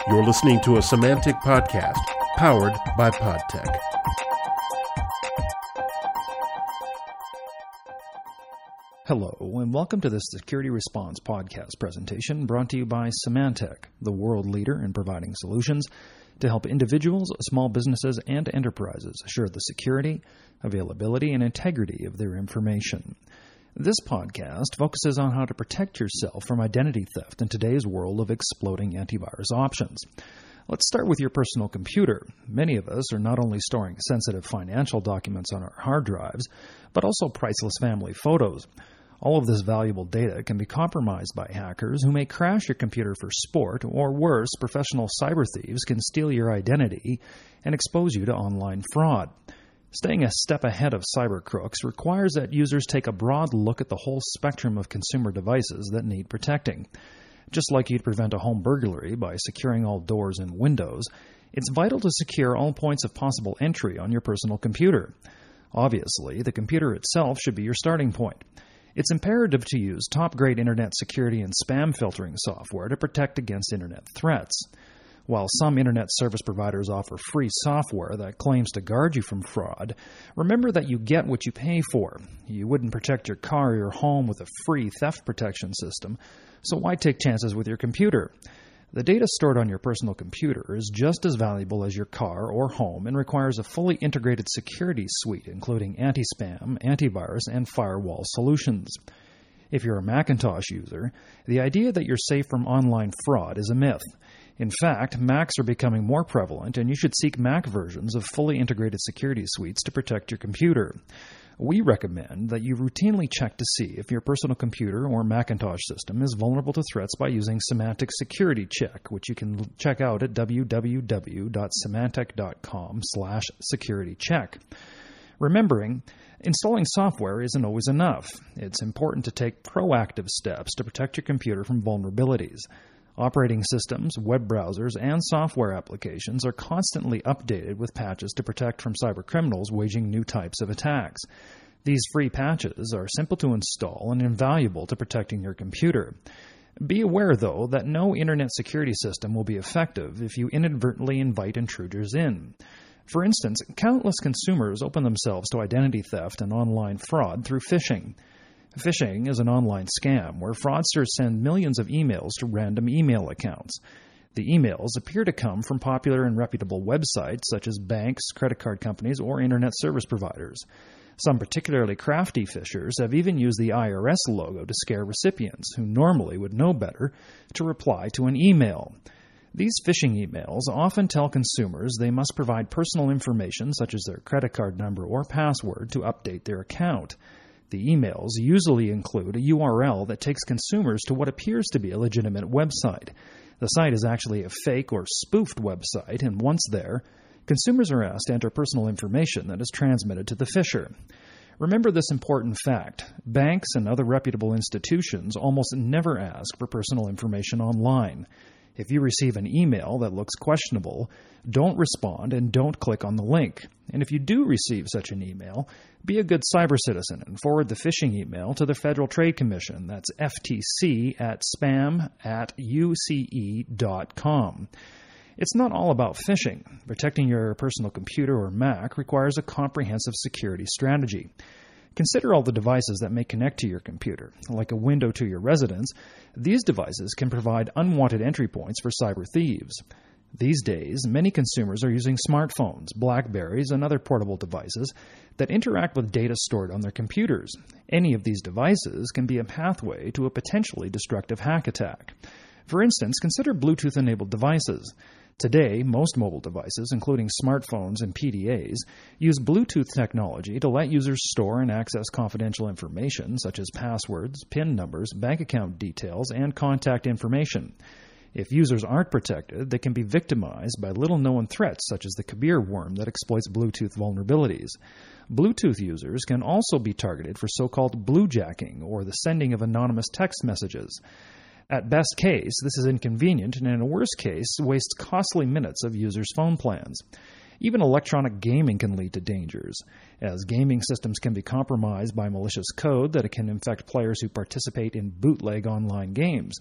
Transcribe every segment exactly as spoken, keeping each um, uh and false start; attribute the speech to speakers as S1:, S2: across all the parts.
S1: You're listening to a Symantec podcast powered by Podtech.
S2: Hello, and welcome to this Security Response podcast presentation brought to you by Symantec, the world leader in providing solutions to help individuals, small businesses, and enterprises assure the security, availability, and integrity of their information. This podcast focuses on how to protect yourself from identity theft in today's world of exploding antivirus options. Let's start with your personal computer. Many of us are not only storing sensitive financial documents on our hard drives, but also priceless family photos. All of this valuable data can be compromised by hackers who may crash your computer for sport, or worse, professional cyber thieves can steal your identity and expose you to online fraud. Staying a step ahead of cyber crooks requires that users take a broad look at the whole spectrum of consumer devices that need protecting. Just like you'd prevent a home burglary by securing all doors and windows, it's vital to secure all points of possible entry on your personal computer. Obviously, the computer itself should be your starting point. It's imperative to use top-grade internet security and spam filtering software to protect against internet threats. While some internet service providers offer free software that claims to guard you from fraud, remember that you get what you pay for. You wouldn't protect your car or your home with a free theft protection system, so why take chances with your computer? The data stored on your personal computer is just as valuable as your car or home and requires a fully integrated security suite, including anti-spam, antivirus, and firewall solutions. If you're a Macintosh user, the idea that you're safe from online fraud is a myth. In fact, Macs are becoming more prevalent, and you should seek Mac versions of fully integrated security suites to protect your computer. We recommend that you routinely check to see if your personal computer or Macintosh system is vulnerable to threats by using Symantec Security Check, which you can check out at w w w dot symantec dot com slash security check. Remembering, installing software isn't always enough. It's important to take proactive steps to protect your computer from vulnerabilities. Operating systems, web browsers, and software applications are constantly updated with patches to protect from cybercriminals waging new types of attacks. These free patches are simple to install and invaluable to protecting your computer. Be aware, though, that no internet security system will be effective if you inadvertently invite intruders in. For instance, countless consumers open themselves to identity theft and online fraud through phishing. Phishing is an online scam where fraudsters send millions of emails to random email accounts. The emails appear to come from popular and reputable websites such as banks, credit card companies, or internet service providers. Some particularly crafty phishers have even used the I R S logo to scare recipients, who normally would know better, to reply to an email. These phishing emails often tell consumers they must provide personal information such as their credit card number or password to update their account. The emails usually include a U R L that takes consumers to what appears to be a legitimate website. The site is actually a fake or spoofed website, and once there, consumers are asked to enter personal information that is transmitted to the phisher. Remember this important fact: banks and other reputable institutions almost never ask for personal information online. If you receive an email that looks questionable, don't respond and don't click on the link. And if you do receive such an email, be a good cyber citizen and forward the phishing email to the Federal Trade Commission. That's F T C at spam at u c e dot com. It's not all about phishing. Protecting your personal computer or Mac requires a comprehensive security strategy. Consider all the devices that may connect to your computer. Like a window to your residence, these devices can provide unwanted entry points for cyber thieves. These days, many consumers are using smartphones, BlackBerries, and other portable devices that interact with data stored on their computers. Any of these devices can be a pathway to a potentially destructive hack attack. For instance, consider Bluetooth-enabled devices. Today, most mobile devices, including smartphones and P D As, use Bluetooth technology to let users store and access confidential information such as passwords, PIN numbers, bank account details, and contact information. If users aren't protected, they can be victimized by little-known threats such as the Kabir worm that exploits Bluetooth vulnerabilities. Bluetooth users can also be targeted for so-called bluejacking, or the sending of anonymous text messages. At best case, this is inconvenient, and in a worst case, wastes costly minutes of users' phone plans. Even electronic gaming can lead to dangers, as gaming systems can be compromised by malicious code that can infect players who participate in bootleg online games.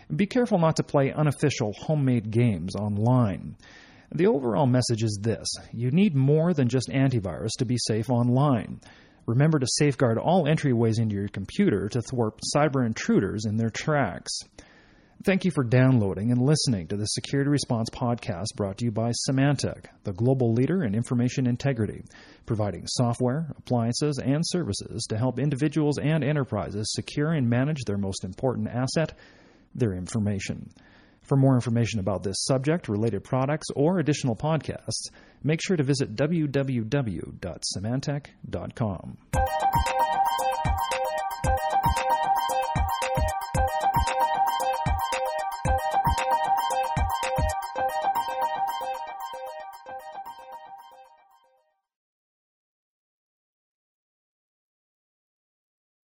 S2: Be careful not to play unofficial homemade games online. The overall message is this: you need more than just antivirus to be safe online. Remember to safeguard all entryways into your computer to thwart cyber intruders in their tracks. Thank you for downloading and listening to the Security Response Podcast, brought to you by Symantec, the global leader in information integrity, providing software, appliances, and services to help individuals and enterprises secure and manage their most important asset, their information. For more information about this subject, related products, or additional podcasts, make sure to visit w w w dot symantec dot com.